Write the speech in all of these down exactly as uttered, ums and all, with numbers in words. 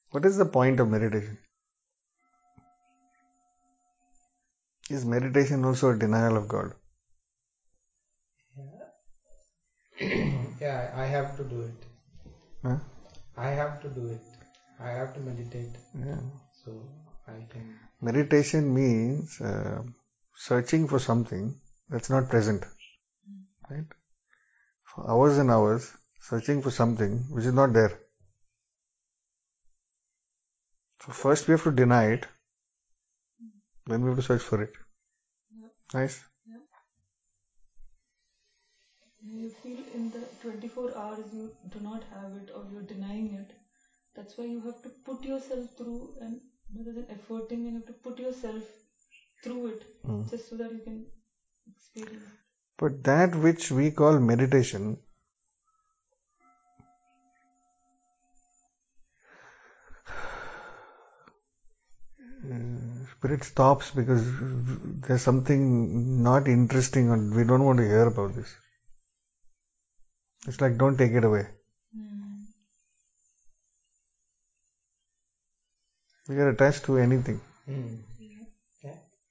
What is the point of meditation? Is meditation also a denial of God? Yeah, yeah I have to do it. Huh? I have to do it. I have to meditate. Yeah. So I can. Meditation means uh, searching for something that's not present. Right? For hours and hours, searching for something which is not there. So first we have to deny it, then we have to search for it. Yep. Nice? Yep. You feel in the twenty-four hours you do not have it or you're denying it. That's why you have to put yourself through, and rather than efforting, you have to put yourself through it Mm. just so that you can experience. But that which we call meditation, uh, spirit stops because there's something not interesting and we don't want to hear about this. It's like, don't take it away. Mm. We get attached to anything. Mm. Yeah.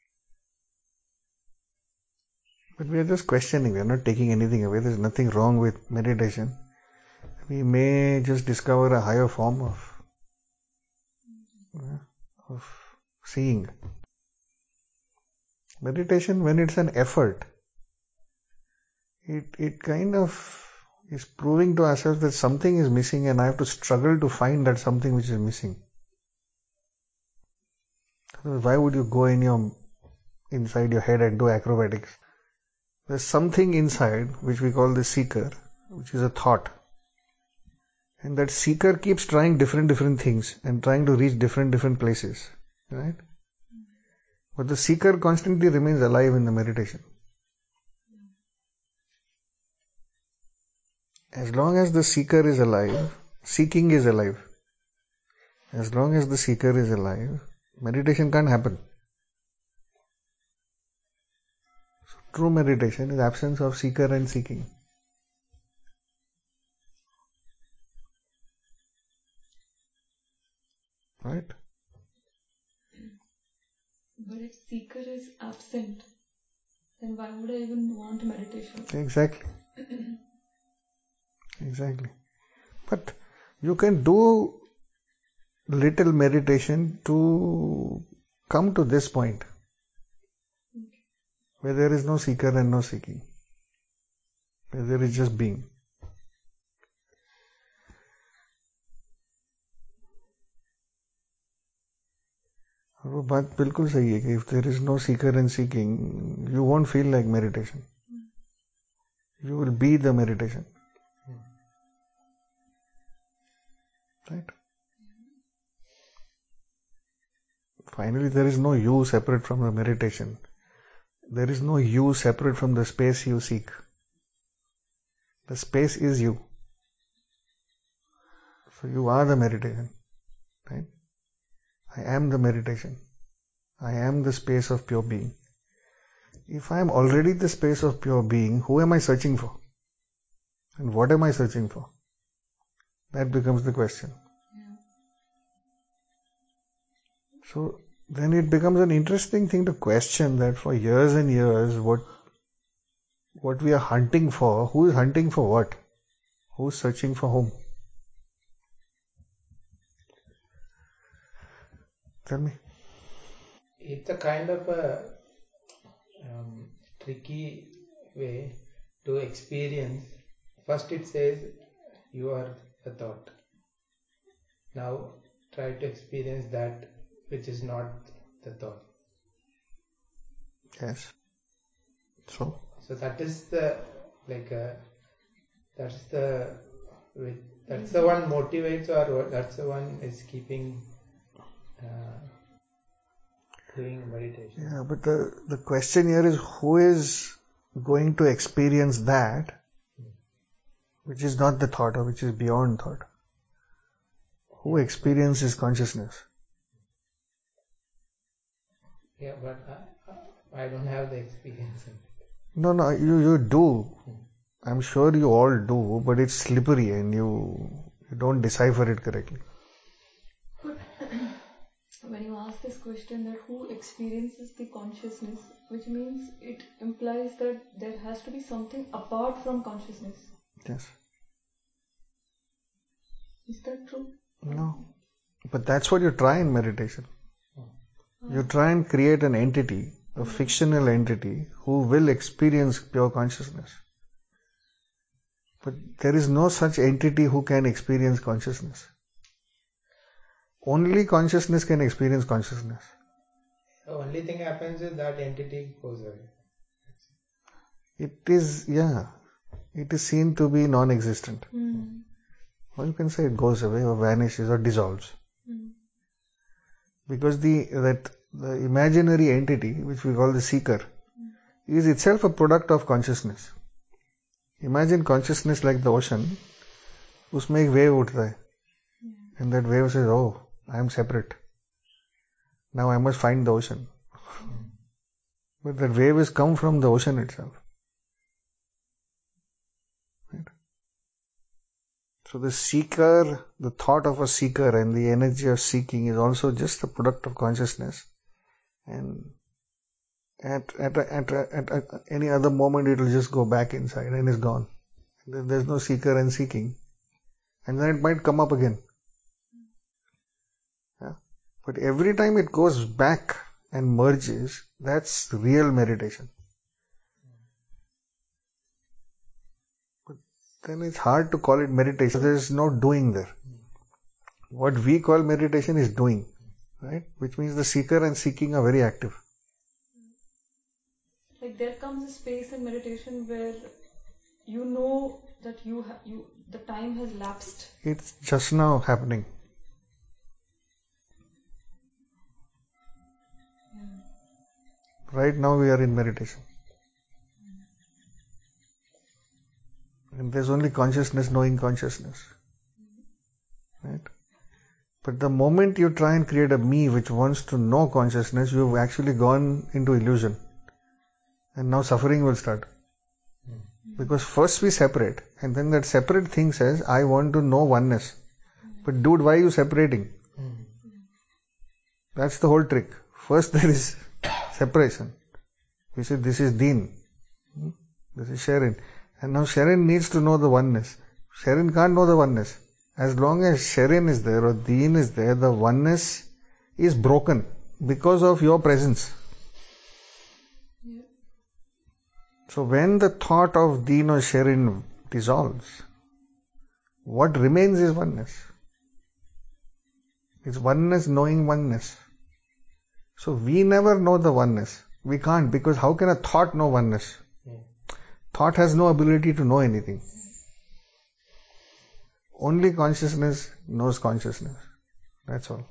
But we are just questioning, we are not taking anything away. There's nothing wrong with meditation. We may just discover a higher form of, uh, of seeing. Meditation, when it's an effort, it, it kind of is proving to ourselves that something is missing and I have to struggle to find that something which is missing. Why would you go in your inside your head and do acrobatics? There's something inside which we call the seeker, which is a thought. And that seeker keeps trying different different things and trying to reach different different places. Right? But the seeker constantly remains alive in the meditation. As long as the seeker is alive, seeking is alive. As long as the seeker is alive, meditation can't happen. So true meditation is absence of seeker and seeking. Right? But if seeker is absent, then why would I even want meditation? Exactly. Exactly. But you can do little meditation to come to this point where there is no seeker and no seeking, where there is just being. वो बात बिल्कुल सही है कि if there is no seeker and seeking, you won't feel like meditation. You will be the meditation. Right? Finally, there is no you separate from the meditation. There is no you separate from the space you seek. The space is you. So you are the meditation. Right? I am the meditation. I am the space of pure being. If I am already the space of pure being, who am I searching for? And what am I searching for? That becomes the question. Yeah. So then it becomes an interesting thing to question that for years and years, what what we are hunting for, who is hunting for what? Who is searching for whom? Tell me. It's a kind of a um, tricky way to experience. First it says you are a thought. Now try to experience that which is not the thought. Yes. So? So that is the like uh, that's the that's the one motivates or that's the one is keeping uh, doing meditation. Yeah, but the, the question here is who is going to experience that which is not the thought or which is beyond thought? Who experiences consciousness? Yeah, but I, I don't have the experience. No, no, you, you do. I'm sure you all do, but it's slippery and you, you don't decipher it correctly. But question that who experiences the consciousness, which means it implies that there has to be something apart from consciousness. Yes. Is that true? No. But that's what you try in meditation. You try and create an entity, a fictional entity, who will experience pure consciousness. But there is no such entity who can experience consciousness. Only consciousness can experience consciousness. The only thing happens is that entity goes away. It is, yeah, it is seen to be non-existent. Mm. Or you can say it goes away or vanishes or dissolves. Mm. Because the that the imaginary entity, which we call the seeker, mm. is itself a product of consciousness. Imagine consciousness like the ocean. उसमें एक wave उठता है. And that wave says, oh, I am separate. Now I must find the ocean. But that wave has come from the ocean itself. Right? So the seeker, the thought of a seeker and the energy of seeking is also just a product of consciousness. And at, at, at, at, at any other moment it will just go back inside and is gone. There's no seeker and seeking. And then it might come up again. Yeah. But every time it goes back and merges, that's real meditation. But then it's hard to call it meditation. There's no doing there. What we call meditation is doing, right? Which means the seeker and seeking are very active. Like there comes a space in meditation where you know that you ha- you the time has lapsed. It's just now happening. Yeah. Right now we are in meditation. And there's only consciousness knowing consciousness. Right? But the moment you try and create a me which wants to know consciousness, you've actually gone into illusion. And now suffering will start. Because first we separate, and then that separate thing says, I want to know oneness. But dude, why are you separating? That's the whole trick. First there is separation. We say this is Deen. This is Sharon. And now Sharon needs to know the oneness. Sharon can't know the oneness. As long as Sharon is there or Deen is there, the oneness is broken because of your presence. Yeah. So when the thought of Deen or Sharon dissolves, what remains is oneness. It's oneness knowing oneness. So we never know the oneness. We can't, because how can a thought know oneness? Yeah. Thought has no ability to know anything. Only consciousness knows consciousness. That's all.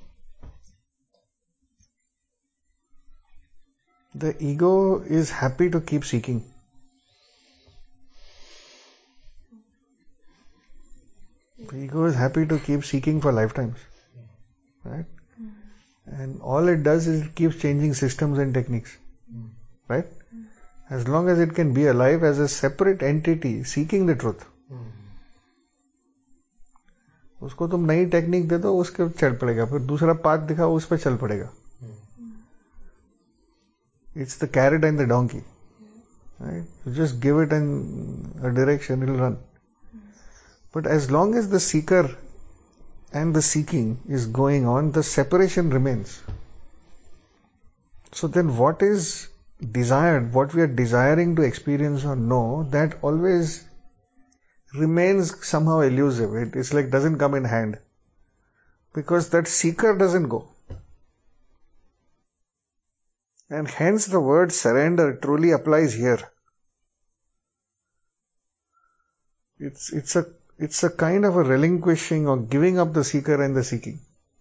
The ego is happy to keep seeking. The ego is happy to keep seeking for lifetimes. Right? Mm. And all it does is it keeps changing systems and techniques. Mm. Right? Mm. As long as it can be alive as a separate entity seeking the truth. Mm. उसको तुम नई technique दे दो, उसके चल पड़ेगा, फिर दूसरा path दिखाओ, उस पर चल पड़ेगा. It's the carrot and the donkey. Right? You just give it an, a direction, it will run. But as long as the seeker and the seeking is going on, the separation remains. So then what is desired, what we are desiring to experience or know, that always remains somehow elusive. It is like doesn't come in hand. Because that seeker doesn't go. And hence the word surrender truly applies here. It's, it's a, it's a kind of a relinquishing or giving up the seeker and the seeking.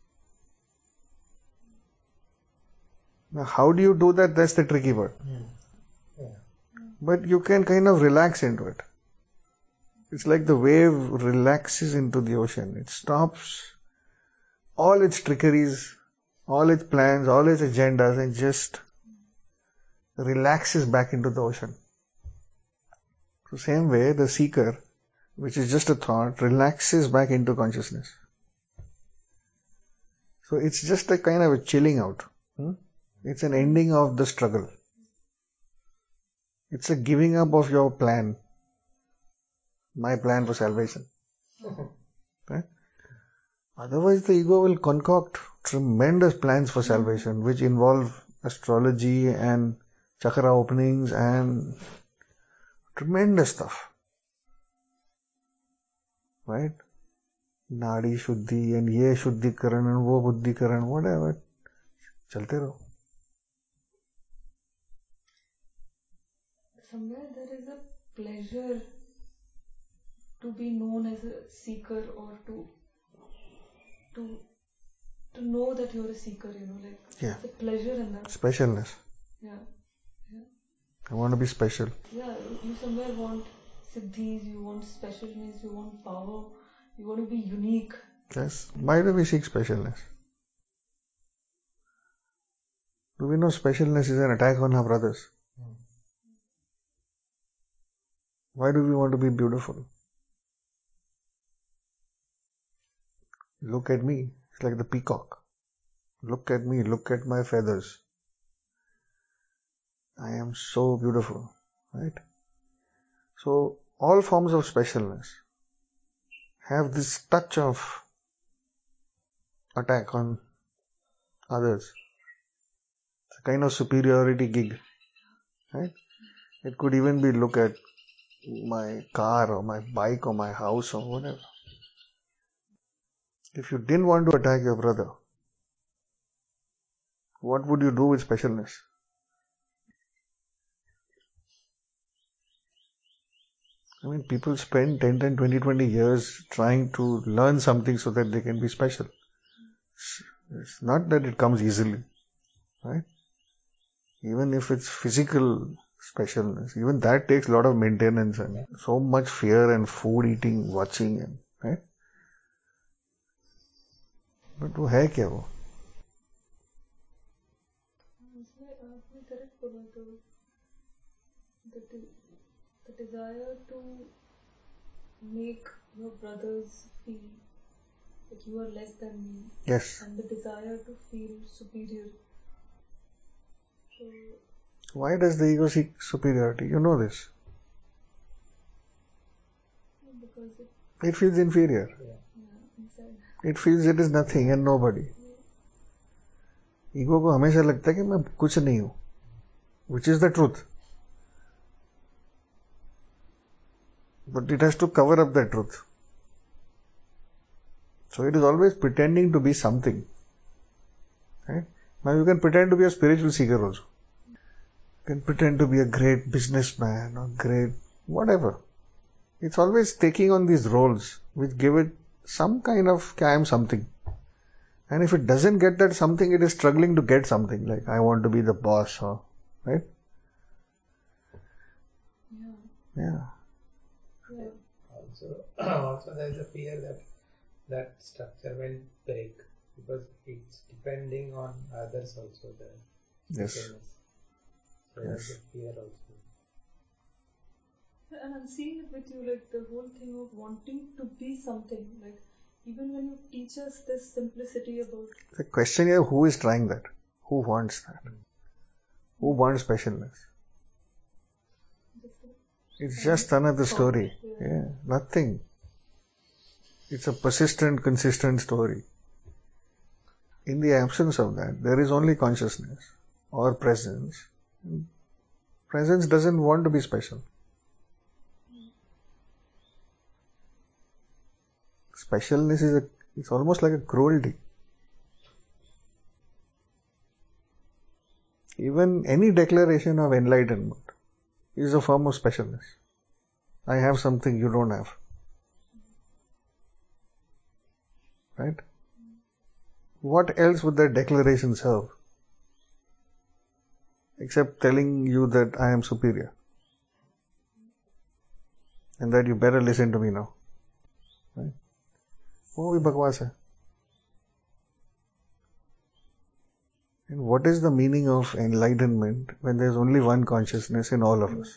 Now how do you do that? That's the tricky part. Mm. Yeah. But you can kind of relax into it. It's like the wave relaxes into the ocean. It stops all its trickeries, all its plans, all its agendas, and just relaxes back into the ocean. So same way, the seeker, which is just a thought, relaxes back into consciousness. So it's just a kind of a chilling out. Hmm? It's an ending of the struggle. It's a giving up of your plan. My plan for salvation. Right? Otherwise, the ego will concoct tremendous plans for salvation, which involve astrology and chakra openings and tremendous stuff. Right? Nadi Shuddhi and Ye Shuddhikaran and Wo Buddhikaran, whatever. Chalte raho. Somewhere there is a pleasure to be known as a seeker, or to to to know that you're a seeker, you know, like Yeah. it's a pleasure in that. Specialness. Yeah. Yeah. I want to be special. Yeah, you somewhere want siddhis, you want specialness, you want power, you want to be unique. Yes. Why do we seek specialness? Do we know specialness is an attack on our brothers? Why do we want to be beautiful? Look at me. It's like the peacock. Look at me. Look at my feathers. I am so beautiful. Right? So, all forms of specialness have this touch of attack on others. It's a kind of superiority gig. Right? It could even be look at my car or my bike or my house or whatever. If you didn't want to attack your brother, what would you do with specialness? I mean, people spend ten, ten, twenty, twenty years trying to learn something so that they can be special. It's not that it comes easily, right? Even if it's physical specialness, even that takes a lot of maintenance and so much fear and food eating, watching, and right? But वो है क्या वो? आपने correct बोला तो the, the desire to make your brothers feel that you are less than me. Yes. And the desire to feel superior. So, why does the ego seek superiority? You know this. Because it, it feels inferior. Yeah, inside. It feels it is nothing and nobody. Ego को हमेशा लगता है कि मैं कुछ नहीं हूं, which is the truth. But it has to cover up that truth. So it is always pretending to be something. Right? Now you can pretend to be a spiritual seeker also. You can pretend to be a great businessman or great whatever. It's always taking on these roles which give it some kind of I am something. And if it doesn't get that something, it is struggling to get something. Like I want to be the boss, or right? Yeah. Yeah. Yeah. Also, also there is a fear that that structure will break because it's depending on others also. The Yes. specialness. So Yes. there's a fear also. And I'm seeing it with you, like the whole thing of wanting to be something. Like even when you teach us this simplicity about. The question here: who is trying that? Who wants that? Who wants specialness? It's just another story. Yeah, nothing. It's a persistent, consistent story. In the absence of that, there is only consciousness or presence. Presence doesn't want to be special. Specialness is a, it's almost like a cruelty. Even any declaration of enlightenment is a form of specialness. I have something you don't have. Right? What else would that declaration serve? Except telling you that I am superior. And that you better listen to me now. Right? वो भी बकवास है. And what is the meaning of enlightenment when there is only one consciousness in all of us?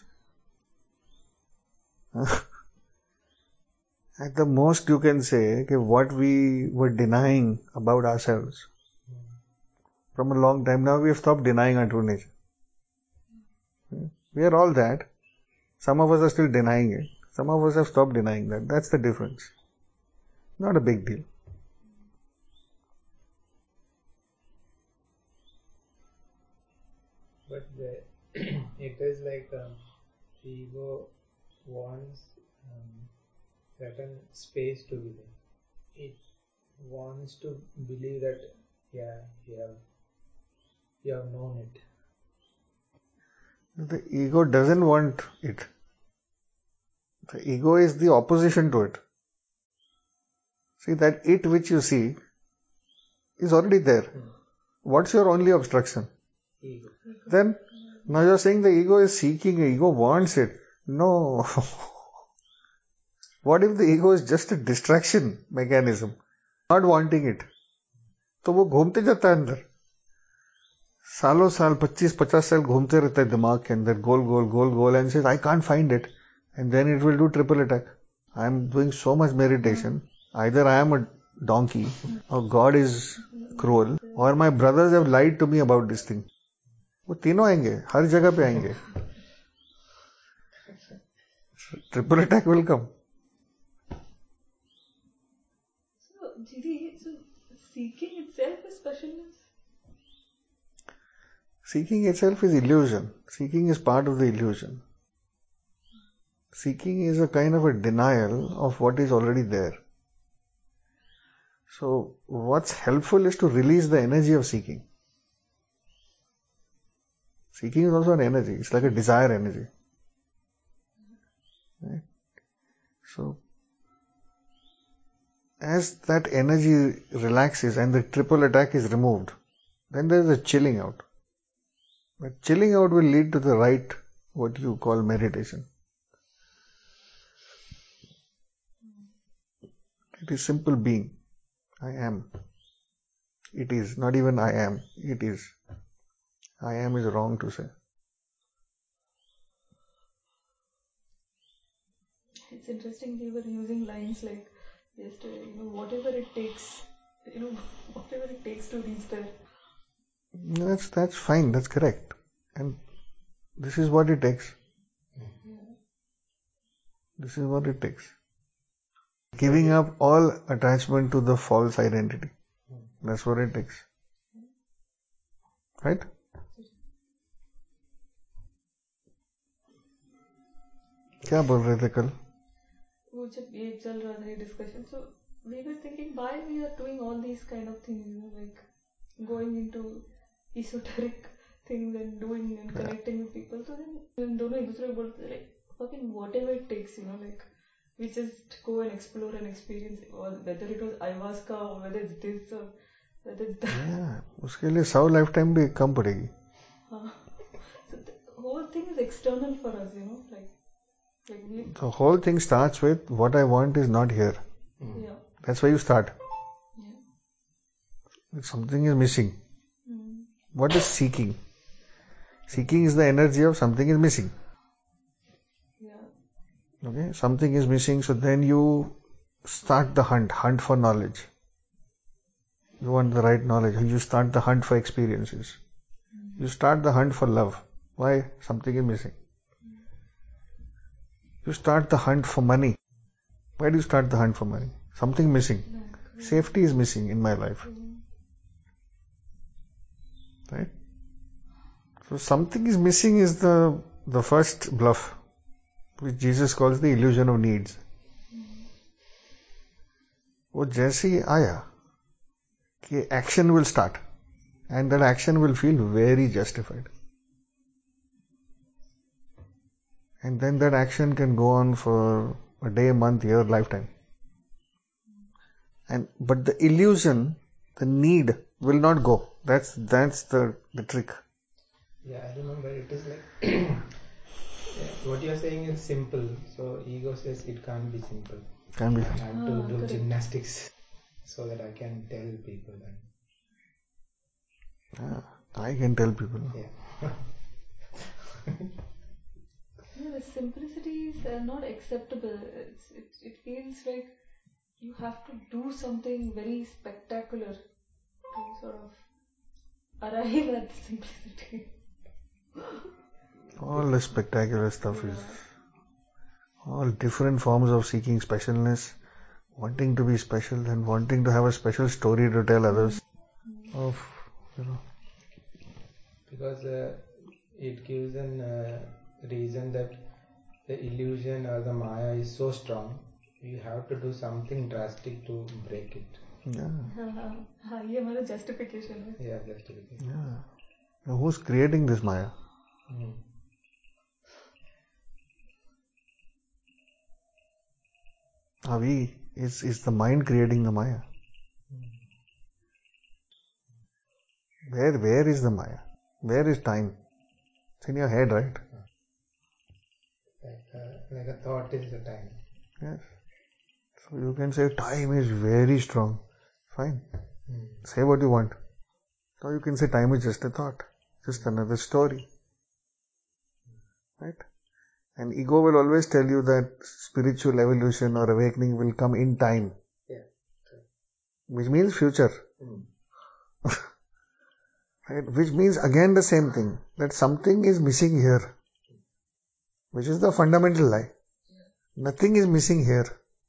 At the most you can say okay, what we were denying about ourselves, from a long time. Now we have stopped denying our true nature. We are all that. Some of us are still denying it. Some of us have stopped denying that. That's the difference. Not a big deal. But the, it is like um, the ego wants um, certain space to be there. It wants to believe that, yeah, you have, you have known it. The ego doesn't want it. The ego is the opposition to it. See, that it which you see is already there. Hmm. What's your only obstruction? Ego. Then, now you're saying the ego is seeking, the ego wants it. No. What if the ego is just a distraction mechanism? Not wanting it. तो वो घूमते जाता है अंदर. सालों साल पच्चीस पचास साल घूमते रहता है दिमाग के अंदर गोल गोल गोल गोल and says I can't find it, and then it will do triple attack. I am doing so much meditation. Either I am a donkey, or God is cruel, or my brothers have lied to me about this thing. वो तीनों आएंगे, हर जगह पे आएंगे. Triple attack will come. So, Jiri, so seeking itself is specialness? Seeking itself is illusion. Seeking is part of the illusion. Seeking is a kind of a denial of what is already there. So, what's helpful is to release the energy of seeking. Seeking is also an energy. It's like a desire energy. Right? So, as that energy relaxes and the triple attack is removed, then there is a chilling out. But chilling out will lead to the right, what you call meditation. It is simple being. I am. It is. Not even I am. It is. I am is wrong to say. It's interesting you were using lines like yesterday, you know, whatever it takes, you know, whatever it takes to reach there. That's, that's fine. That's correct. And this is what it takes. This is what it takes. Giving up all attachment to the false identity. That's what it takes. Right? क्या बोल रहे थे कल? वो जब ये चल रहा था ये discussion, so we were thinking why we are doing all these kind of things, you know, like going into esoteric things and doing and connecting with people. So then दोनों एक दूसरे को बोलते थे like fucking whatever it takes, you know, like we just go and explore and experience, or whether it was ayahuasca or whether it's this or whether it's that. Yeah, उसके लिए सौ life time भी कम पड़ेगी. हाँ. So the whole thing is external for us, you know, like like we. The whole thing starts with what I want is not here. Yeah. That's where you start. Yeah. Something is missing. Mm. What is seeking? Seeking is the energy of something is missing. Yeah. Okay, something is missing, so then you start the hunt, hunt for knowledge. You want the right knowledge. You start the hunt for experiences. Mm. You start the hunt for love. Why? Something is missing. Mm. You start the hunt for money. Why do you start the hunt for money? Something missing. Mm. Safety is missing in my life. Mm. Right? So something is missing is the the first bluff, which Jesus calls the illusion of needs. वो जैसे ही आया कि action will start, and that action will feel very justified, and then that action can go on for a day, month, year, lifetime. And but the illusion, the need will not go. That's that's the the trick. Yeah, I remember it is like what you are saying is simple. So ego says it can't be simple. Can be. I have to Ah, do correct. gymnastics so that I can tell people that. Yeah, I can tell people. Yeah. Yeah, the simplicities are not acceptable. It's, it, it feels like you have to do something very spectacular to sort of arrive at simplicity. All the spectacular stuff is all different forms of seeking specialness, wanting to be special and wanting to have a special story to tell others of, you know. Because uh, it gives an uh, reason that the illusion or the Maya is so strong, you have to do something drastic to break it. Yeah. हाँ ये हमारा justification है. Yeah, justification. Yeah. Now who's creating this Maya? Hmm. Are we? Is is the mind creating the Maya? Where where is the Maya? Where is time? It's in your head, right? Like, uh, like a thought is the time. Yes. So you can say time is very strong. Fine. Hmm. Say what you want. Or you can say time is just a thought, just another story. Right? And ego will always tell you that spiritual evolution or awakening will come in time. Yeah. True. Which means future. Hmm. Right? Which means again the same thing, that something is missing here. Which is the fundamental lie. Nothing is missing here.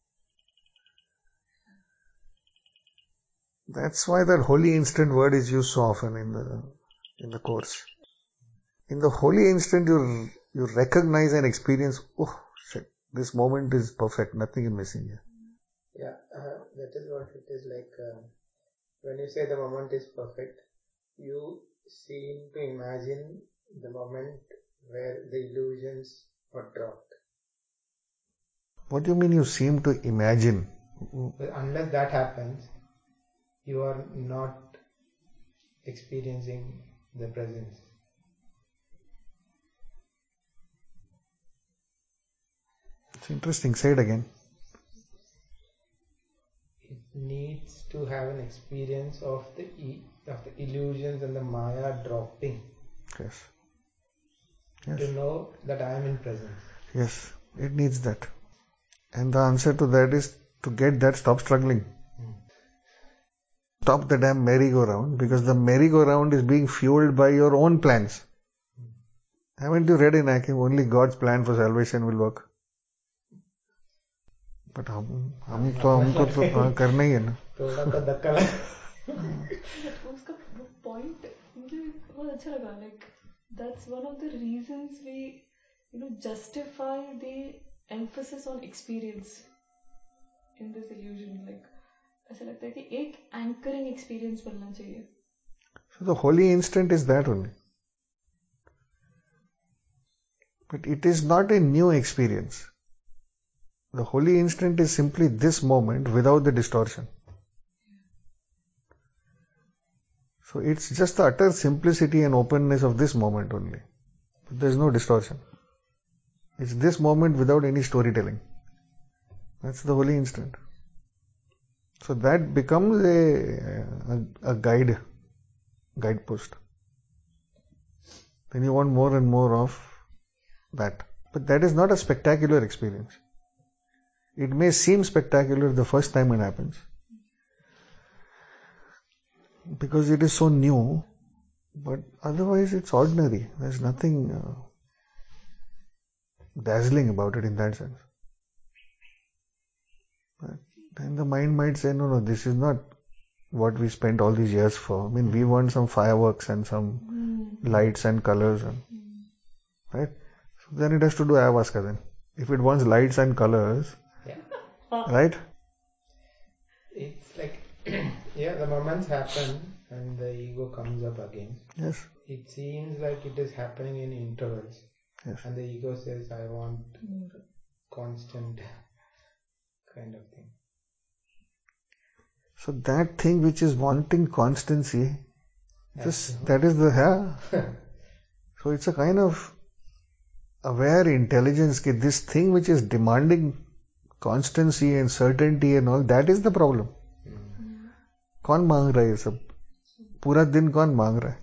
That's why that holy instant word is used so often in the in the course. In the holy instant, you you recognize and experience. Oh shit! This moment is perfect. Nothing is missing here. Yeah, uh, that is what it is like. Uh, when you say the moment is perfect, you seem to imagine the moment where the illusions were dropped. What do you mean? You seem to imagine? But unless that happens, you are not experiencing the presence. It's interesting. Say it again. It needs to have an experience of the e- of the illusions and the Maya dropping. Yes. Yes. To know that I am in presence. Yes. It needs that. And the answer to that is to get that, stop struggling. Hmm. Stop the damn merry-go-round, because the merry-go-round is being fueled by your own plans. Hmm. Haven't you read in Akim, only God's plan for salvation will work? But हम हम तो हमको तो करना ही है ना. थोड़ा तो धक्का लगा. उसका point मुझे बहुत अच्छा लगा. Like that's one of the reasons we, you know, justify the emphasis on experience in this illusion. Like ऐसा लगता है कि एक anchoring experience मिलना चाहिए. So the holy instant is that only. But it is not a new experience. The holy instant is simply this moment without the distortion. So it's just the utter simplicity and openness of this moment only. There is no distortion. It's this moment without any storytelling. That's the holy instant. So that becomes a, a, a guide, guidepost. Then you want more and more of that. But that is not a spectacular experience. It may seem spectacular the first time it happens, because it is so new, but otherwise it's ordinary. There's nothing uh, dazzling about it in that sense. But then the mind might say, no, no, this is not what we spent all these years for. I mean, we want some fireworks and some mm. lights and colors, and mm. right? So then it has to do ayahuasca then. If it wants lights and colors, yeah. right? It's like, yeah, the moments happen and the ego comes up again. Yes. It seems like it is happening in intervals. Yes. And the ego says, I want constant kind of thing. So that thing which is wanting constancy, just, that is the yeah. So it's a kind of aware intelligence that this thing which is demanding constancy and certainty and all, that is the problem. Mm. कौन मांग रहा है ये सब? पूरा दिन कौन मांग रहा है?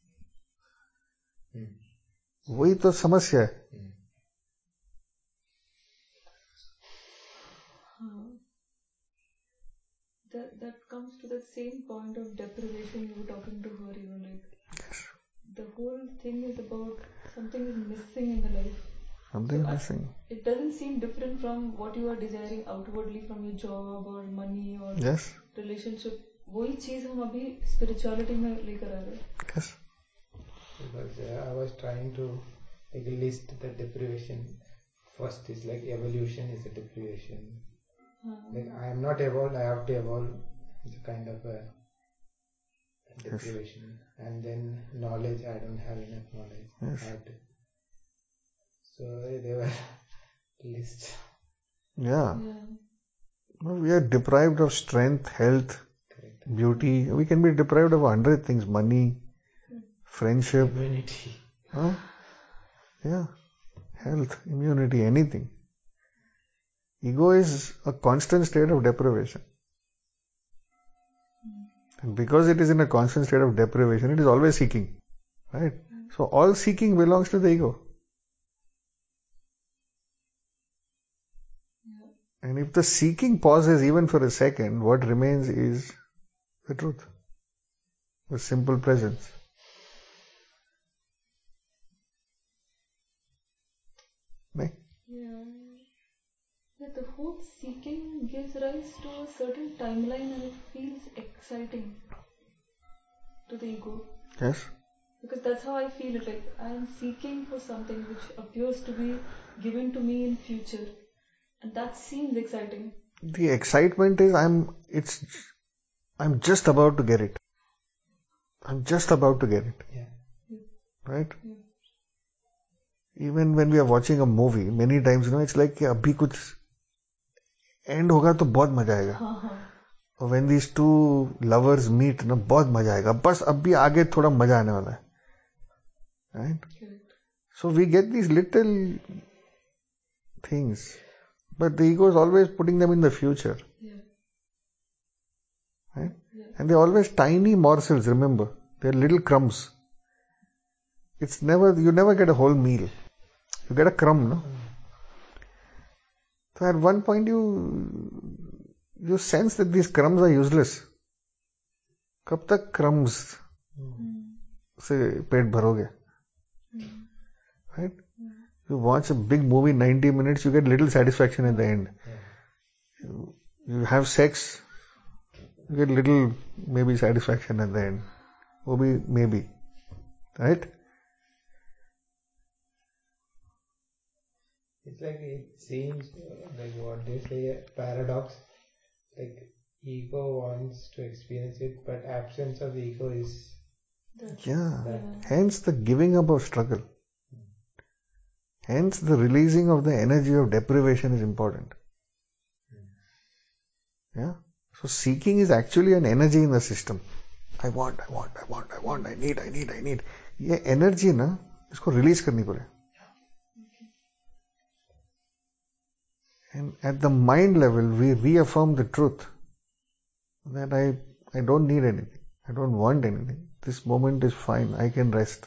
mm. वही तो समस्या है. mm. that, that comes to the same point of deprivation you were talking to her, you know, like the whole thing is about something is missing in the life. Something So I- missing. It doesn't seem different from what you are desiring outwardly from your job or money or Yes, relationship. वही चीज हम अभी spirituality में लेकर आ रहे हैं. yes. Because uh, I was trying to like list the deprivation. First is like evolution is a deprivation. हाँ. Like I am not evolved, I have to evolve. It's a kind of a deprivation. And then knowledge, I don't have enough knowledge. Yes. I have to. So they were list. Yeah. Yeah. No, we are deprived of strength, health, Correct. beauty. We can be deprived of a hundred things. Money, friendship, Immunity. huh? Yeah, health, immunity, anything. Ego is a constant state of deprivation. And because it is in a constant state of deprivation, it is always seeking. Right? So all seeking belongs to the ego. Yeah. And if the seeking pauses even for a second, what remains is the truth. The simple presence. Right? Yeah. Yeah, the whole seeking gives rise to a certain timeline and it feels exciting to the ego. Yes? Because that's how I feel it. Like I am seeking for something which appears to be given to me in future. And that seems exciting. The excitement is I'm it's I'm just about to get it. I'm just about to get it. Yeah. Right? Yeah. Even when we are watching a movie, many times, you know, it's like कि अभी कुछ end होगा तो बहुत मजा आएगा. हाँ हाँ. और when these two lovers meet, ना बहुत मजा आएगा. बस अभी आगे थोड़ा मजा आने वाला है. Right? Correct. So we get these little things, but the ego is always putting them in the future. Yeah. Right? Yeah. And they're always tiny morsels, remember. They're little crumbs. It's never, you never get a whole meal. You get a crumb, no? So at one point you, you sense that these crumbs are useless. कब तक crumbs से पेट भरोगे? Right? You watch a big movie, ninety minutes, you get little satisfaction at the end. You, you have sex, you get little maybe satisfaction at the end. Maybe, maybe. Right? It's like it seems uh, like what they say a paradox. Like ego wants to experience it, but absence of ego is That's, Yeah. yeah. Hence the giving up of struggle. Hence the releasing of the energy of deprivation is important. Yeah. So seeking is actually an energy in the system. I want, I want, I want, I want, I need, I need, I need. ये energy ना इसको release करनी पड़े. And at the mind level, we reaffirm the truth that I, I don't need anything. I don't want anything. This moment is fine. I can rest.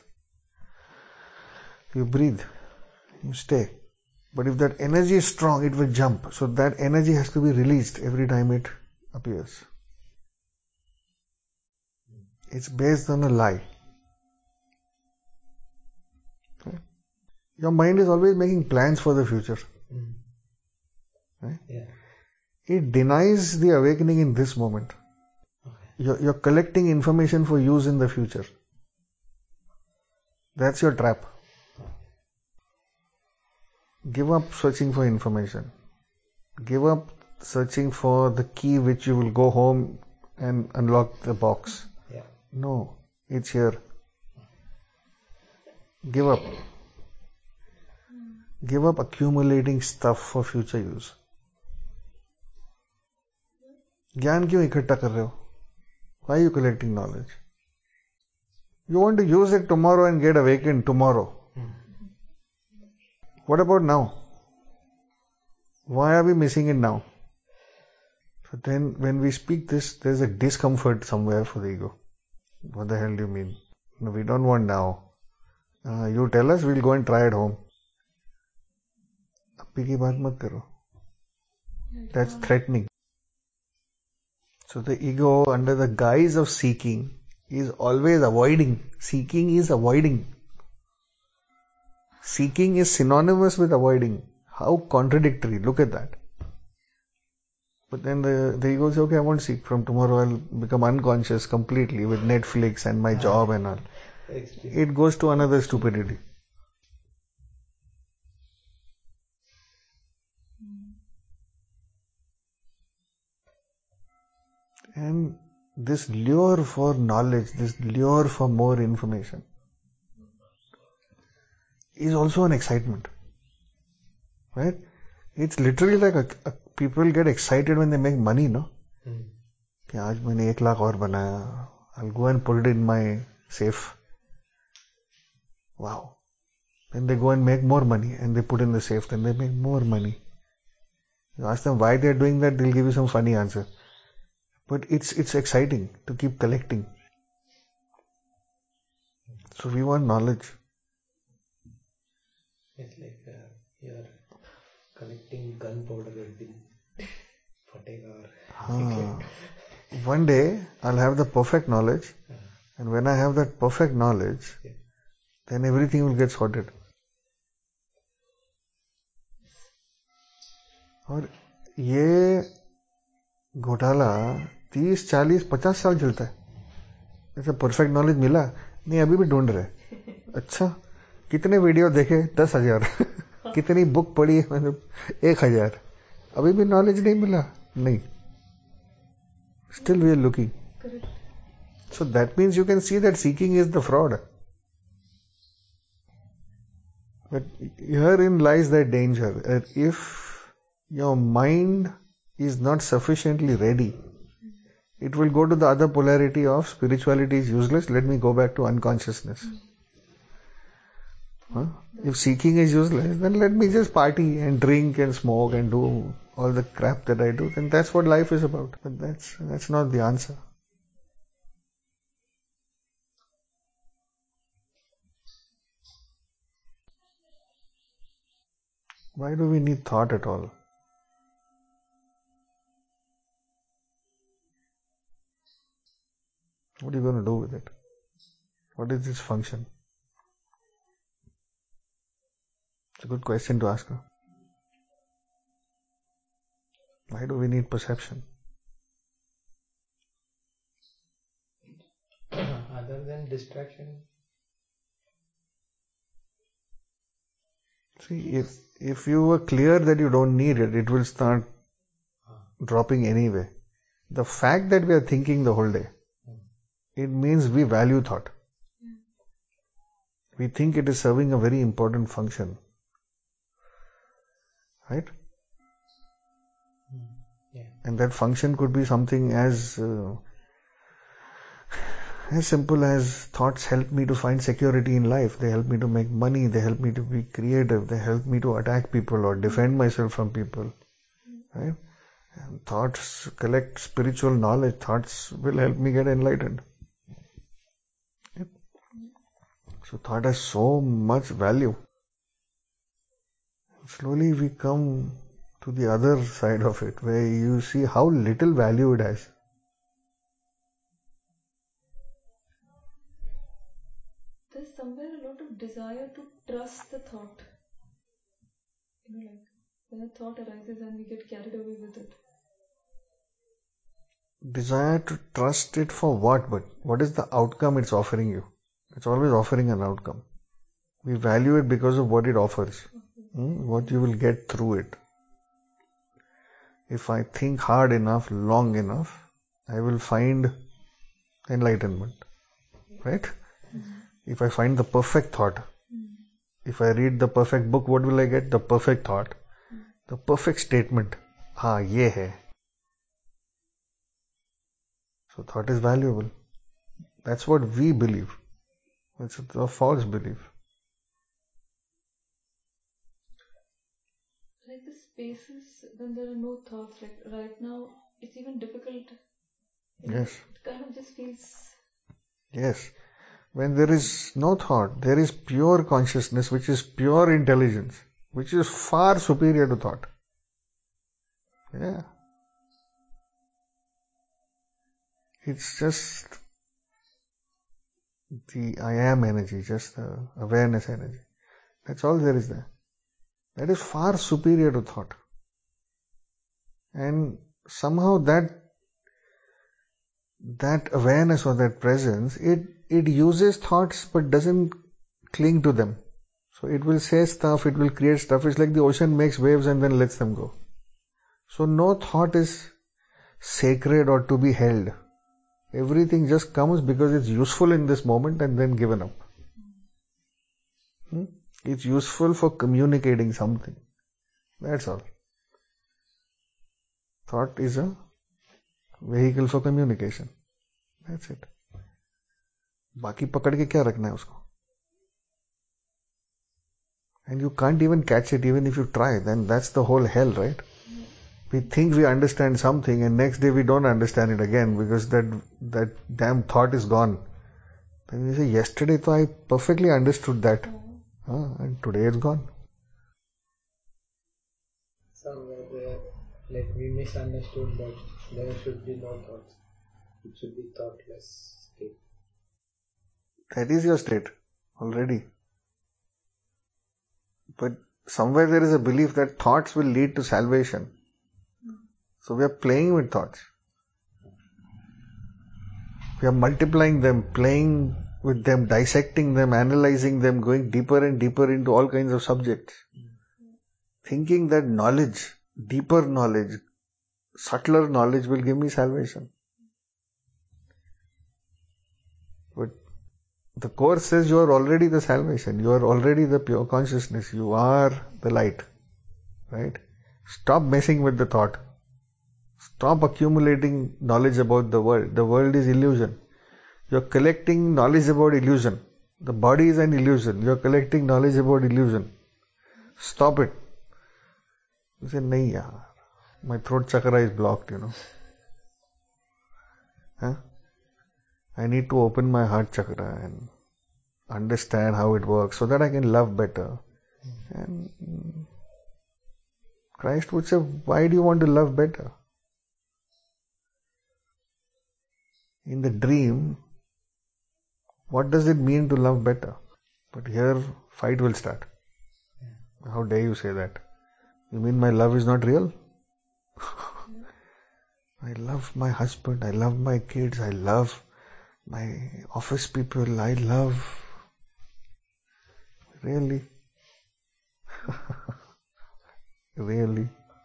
You breathe. You stay. But if that energy is strong, it will jump. So that energy has to be released every time it appears. It's based on a lie. Right? Your mind is always making plans for the future. mm. Right? Yeah. It denies the awakening in this moment. Okay. You're, you're collecting information for use in the future. That's your trap. Give up searching for information. Give up searching for the key which you will go home and unlock the box. Yeah. No, it's here. Give up. Give up accumulating stuff for future use. ज्ञान क्यों इकट्ठा कर रहे हो? Why are you collecting knowledge? You want to use it tomorrow and get awakened tomorrow. What about now? Why are we missing it now? So then when we speak this, there's a discomfort somewhere for the ego. What the hell do you mean? No, we don't want now. Uh, you tell us, we'll go and try at home. अप्पी की बात मत करो. That's threatening. So the ego, under the guise of seeking, is always avoiding. Seeking is avoiding. Seeking is synonymous with avoiding. How contradictory. Look at that. But then the, the ego says, okay, I won't seek. From tomorrow I'll become unconscious completely with Netflix and my job and all. It goes to another stupidity. And this lure for knowledge, this lure for more information is also an excitement. Right? It's literally like a, a, people get excited when they make money, no? Hmm. कि आज मैंने एक लाख और बनाया. I'll go and put it in my safe. Wow. Then they go and make more money and they put in the safe. Then they make more money. You ask them why they're doing that, they'll give you some funny answer. But it's it's exciting to keep collecting. So we want knowledge. It's like uh, you're collecting gunpowder at the Fatehgarh. Ah. One day I'll have the perfect knowledge, uh-huh. And when I have that perfect knowledge, yeah. Then everything will get sorted. और ये घोटाला तीस चालीस पचास साल चलता है. ऐसा परफेक्ट नॉलेज मिला नहीं, अभी भी ढूंढ रहे. अच्छा, कितने वीडियो देखे? दस हजार. कितनी बुक पढ़ी? मतलब एक हजार. अभी भी नॉलेज नहीं मिला? नहीं. Still we are looking. Correct. So that means you can see that seeking is the fraud. But herein lies that danger. That if your mind is not sufficiently ready, it will go to the other polarity of spirituality is useless. Let me go back to unconsciousness. Huh? If seeking is useless, then let me just party and drink and smoke and do all the crap that I do. Then that's what life is about. But that's that's not the answer. Why do we need thought at all? What are you going to do with it? What is its function? It's a good question to ask her. Why do we need perception? Other than distraction? See, if, if you were clear that you don't need it, it will start dropping anyway. The fact that we are thinking the whole day, it means we value thought. We think it is serving a very important function. Right? Yeah. And that function could be something as uh, as simple as thoughts help me to find security in life. They help me to make money. They help me to be creative. They help me to attack people or defend myself from people. Right? And thoughts collect spiritual knowledge. Thoughts will help me get enlightened. Yep. So thought has so much value. Slowly we come to the other side of it, where you see how little value it has. There's somewhere a lot of desire to trust the thought. You know, like when a thought arises and we get carried away with it. Desire to trust it for what? But what is the outcome it's offering you? It's always offering an outcome. We value it because of what it offers, hmm? What you will get through it. If I think hard enough, long enough, I will find enlightenment. Right? Mm-hmm. If I find the perfect thought, mm-hmm. If I read the perfect book, what will I get? The perfect thought. Mm-hmm. The perfect statement. हाँ ये है. So thought is valuable. That's what we believe. It's a false belief. Like the spaces when there are no thoughts, like right now, it's even difficult. You know, yes. It kind of just feels... Yes. When there is no thought, there is pure consciousness, which is pure intelligence, which is far superior to thought. Yeah. It's just the I am energy, just the awareness energy. That's all there is there. That is far superior to thought. And somehow that that awareness or that presence, it, it uses thoughts but doesn't cling to them. So it will say stuff, it will create stuff. It's like the ocean makes waves and then lets them go. So no thought is sacred or to be held. Everything just comes because it's useful in this moment and then given up. Hmm? It's useful for communicating something. That's all. Thought is a vehicle for communication. That's it. बाकी पकड़ के क्या रखना है उसको? And you can't even catch it even if you try. Then that's the whole hell, right? We think we understand something and next day we don't understand it again because that that damn thought is gone. Then we say, yesterday though I perfectly understood that. Huh? And today it's gone. Somewhere there, like we misunderstood that there should be no thoughts. It should be thoughtless state. That is your state already. But somewhere there is a belief that thoughts will lead to salvation. So we are playing with thoughts. We are multiplying them, playing with them, dissecting them, analyzing them, going deeper and deeper into all kinds of subjects. Thinking that knowledge, deeper knowledge, subtler knowledge will give me salvation. But the Course says you are already the salvation. You are already the pure consciousness. You are the light. Right? Stop messing with the thought. Stop accumulating knowledge about the world. The world is illusion. You are collecting knowledge about illusion. The body is an illusion. You are collecting knowledge about illusion. Stop it. You say, nahi yaar. My throat chakra is blocked, you know. Huh? I need to open my heart chakra and understand how it works so that I can love better. And Christ would say, why do you want to love better? In the dream, what does it mean to love better? But here, fight will start. How dare you say that? You mean my love is not real? I love my husband, I love my kids, I love my office people, I love... Really? Really?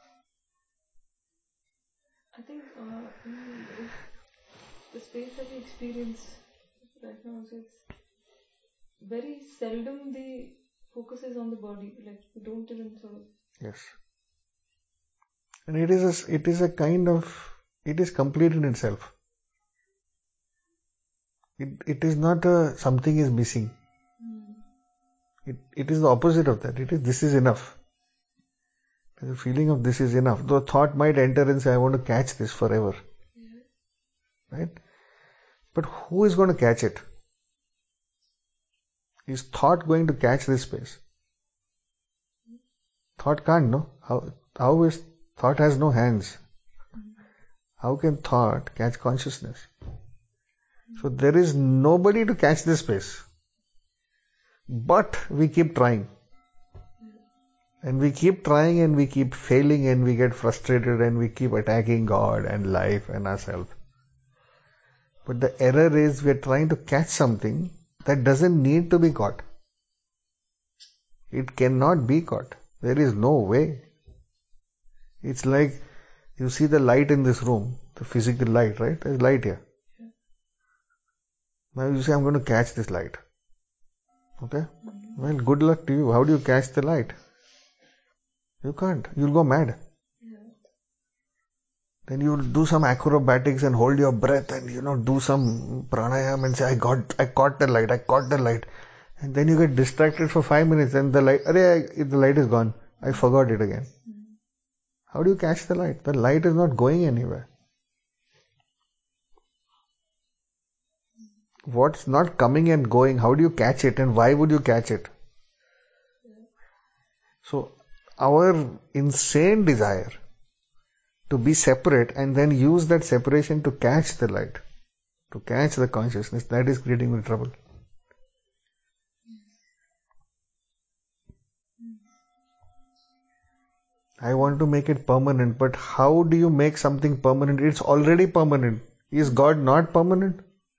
I think uh, in the space that we experience right now, so it's very seldom the focus is on the body. Like we don't even sort of. Yes. And it is a, it is a kind of, it is complete in itself. It, it is not a, something is missing. Mm. It, it is the opposite of that. It is, this is enough. The feeling of this is enough. Though thought might enter and say, I want to catch this forever. Yeah. Right? But who is going to catch it? Is thought going to catch this space? Thought can't, no? How, how is, thought has no hands. How can thought catch consciousness? So there is nobody to catch this space. But we keep trying. And we keep trying and we keep failing and we get frustrated and we keep attacking God and life and ourselves. But the error is we are trying to catch something that doesn't need to be caught. It cannot be caught. There is no way. It's like you see the light in this room, the physical light, right? There's light here. Now you say, I'm going to catch this light. Okay? Well, good luck to you. How do you catch the light? You can't. You'll go mad. Yeah. Then you'll do some acrobatics and hold your breath and, you know, do some pranayam and say, I got, I caught the light, I caught the light. And then you get distracted for five minutes and the light, arey, the light is gone. I forgot it again. Mm-hmm. How do you catch the light? The light is not going anywhere. What's not coming and going, how do you catch it and why would you catch it? Yeah. So, our insane desire to be separate and then use that separation to catch the light to catch the consciousness, that is creating the trouble. I want to make it permanent, but how do you make something permanent? It's already permanent. Is God not permanent?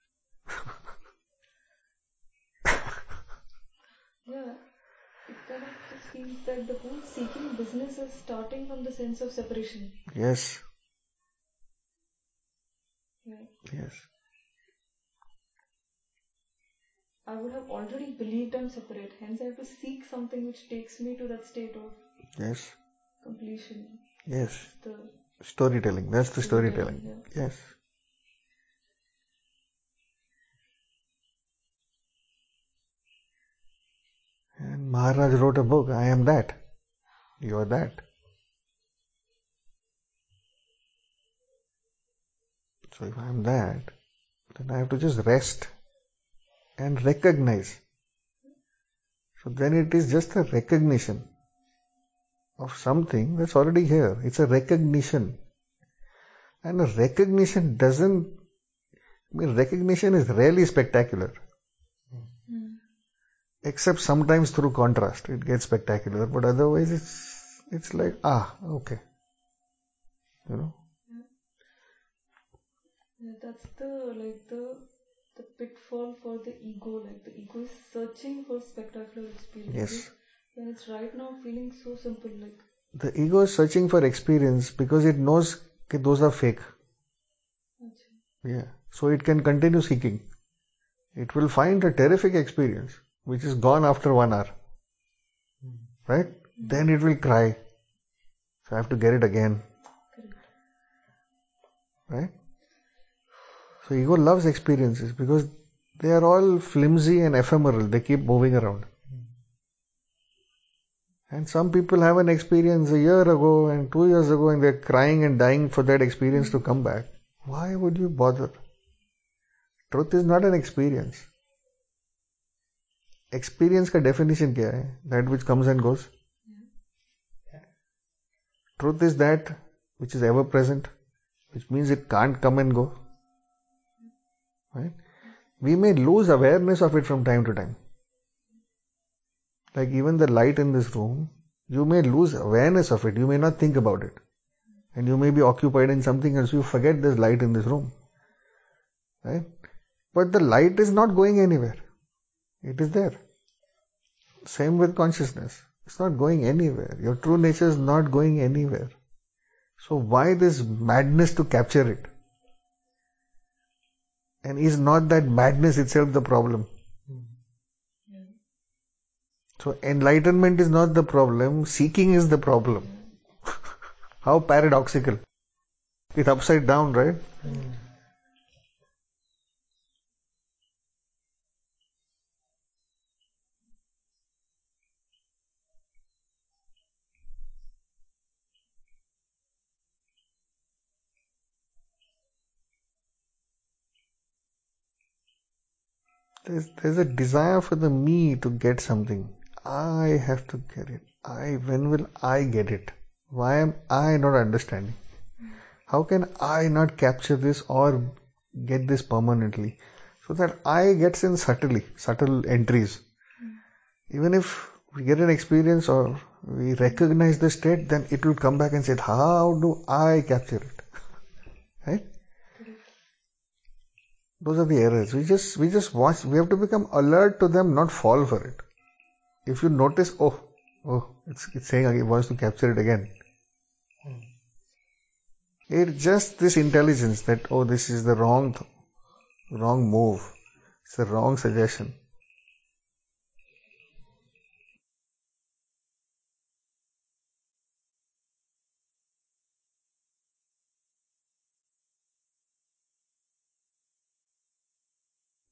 Yeah, it kind of just feels that the whole seeking business is starting from the sense of separation. Yes. Yeah. Yes. I would have already believed I'm separate, hence I have to seek something which takes me to that state of Yes. completion. Yes. The Storytelling. That's the storytelling. storytelling, Yes. And Maharaj wrote a book, I am that. You are that. So if I am that, then I have to just rest and recognize. So then it is just a recognition of something that's already here. It's a recognition. And a recognition doesn't, I mean, recognition is rarely spectacular. Mm. Except sometimes through contrast, it gets spectacular. But otherwise it's, it's like, ah, okay. You know? Yeah, that's the, like the, the pitfall for the ego. Like the ego is searching for spectacular experiences. Yes. When it's right now feeling so simple, like. The ego is searching for experience because it knows that those are fake. Yeah. So it can continue seeking. It will find a terrific experience which is gone after one hour. Right? Mm-hmm. Then it will cry. So I have to get it again. Correct. Right? So ego loves experiences because they are all flimsy and ephemeral. They keep moving around. And some people have an experience a year ago and two years ago and they're crying and dying for that experience to come back. Why would you bother? Truth is not an experience. Experience का definition क्या है? That which comes and goes. Yeah. Truth is that which is ever present, which means it can't come and go. Right? We may lose awareness of it from time to time. Like even the light in this room, you may lose awareness of it. You may not think about it. And you may be occupied in something else. You forget there's light in this room. Right? But the light is not going anywhere. It is there. Same with consciousness. It's not going anywhere. Your true nature is not going anywhere. So why this madness to capture it? And is not that madness itself the problem? Yeah. So enlightenment is not the problem. Seeking is the problem. Yeah. How paradoxical. It's upside down, right? Mm. There's, there's a desire for the me to get something. I have to get it. I, when will I get it? Why am I not understanding? How can I not capture this or get this permanently? So that I gets in subtly, subtle entries. Even if we get an experience or we recognize the state, then it will come back and say, how do I capture it? Right? Those are the errors. We just, we just watch, we have to become alert to them, not fall for it. If you notice, oh, oh, it's, it's saying it wants to capture it again. Hmm. It's just this intelligence that, oh, this is the wrong, wrong move. It's the wrong suggestion.